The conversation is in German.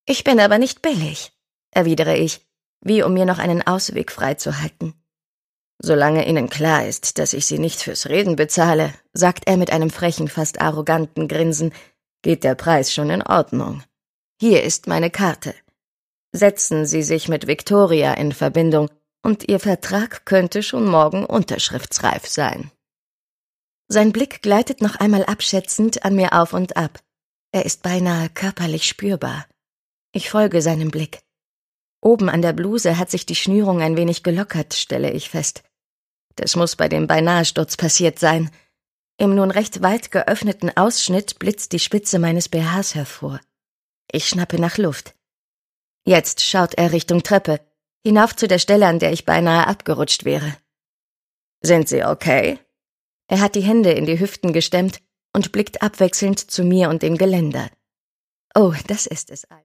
»Ich bin aber nicht billig«, erwidere ich, wie um mir noch einen Ausweg freizuhalten. »Solange Ihnen klar ist, dass ich Sie nicht fürs Reden bezahle«, sagt er mit einem frechen, fast arroganten Grinsen, »geht der Preis schon in Ordnung. Hier ist meine Karte. Setzen Sie sich mit Victoria in Verbindung, und Ihr Vertrag könnte schon morgen unterschriftsreif sein.« Sein Blick gleitet noch einmal abschätzend an mir auf und ab. Er ist beinahe körperlich spürbar. Ich folge seinem Blick. Oben an der Bluse hat sich die Schnürung ein wenig gelockert, stelle ich fest. Das muss bei dem Beinahe-Sturz passiert sein. Im nun recht weit geöffneten Ausschnitt blitzt die Spitze meines BHs hervor. Ich schnappe nach Luft. Jetzt schaut er Richtung Treppe, hinauf zu der Stelle, an der ich beinahe abgerutscht wäre. »Sind Sie okay?« Er hat die Hände in die Hüften gestemmt und blickt abwechselnd zu mir und dem Geländer. »Oh, das ist es.«